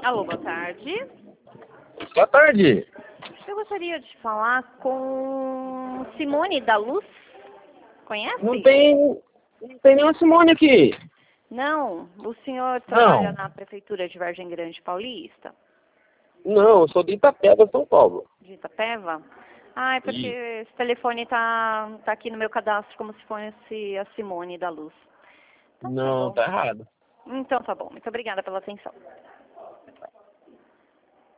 Alô, boa tarde. Boa tarde. Eu gostaria de falar com Simone da Luz. Conhece? Não tem nenhuma Simone aqui. Não, o senhor trabalha Não. na Prefeitura de Vargem Grande Paulista, Não, eu sou de Itapeva, São Paulo. de Itapeva? Ah, é porque Isso. esse telefone tá aqui no meu cadastro como se fosse a Simone da Luz. Então tá Não, bom. tá errado. Então tá bom. Muito obrigada pela atenção.